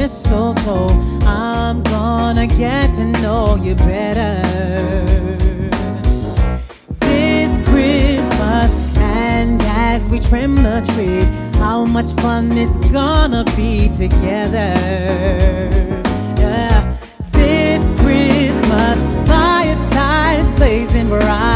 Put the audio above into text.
mistletoe, I'm gonna get to know you better this Christmas. And as we trim the tree, how much fun it's gonna be together. Yeah. This Christmas, firesides blazing bright.